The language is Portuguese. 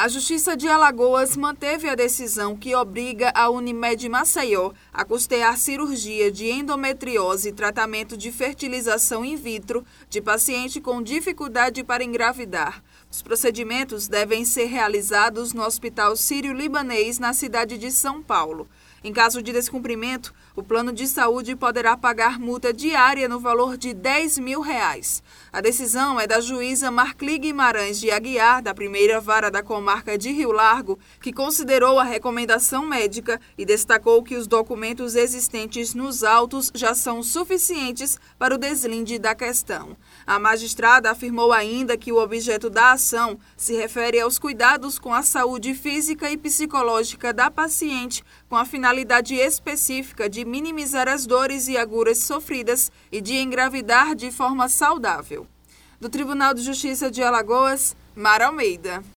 A Justiça de Alagoas manteve a decisão que obriga a Unimed Maceió a custear cirurgia de endometriose e tratamento de fertilização in vitro de paciente com dificuldade para engravidar. Os procedimentos devem ser realizados no Hospital Sírio-Libanês, na cidade de São Paulo. Em caso de descumprimento, o plano de saúde poderá pagar multa diária no valor de R$10 mil. A decisão é da juíza Marcli Guimarães de Aguiar, da primeira vara da comarca de Rio Largo, que considerou a recomendação médica e destacou que os documentos existentes nos autos já são suficientes para o deslinde da questão. A magistrada afirmou ainda que o objeto da ação se refere aos cuidados com a saúde física e psicológica da paciente, com a finalidade específica de minimizar as dores e agruras sofridas e de engravidar de forma saudável. Do Tribunal de Justiça de Alagoas, Mara Almeida.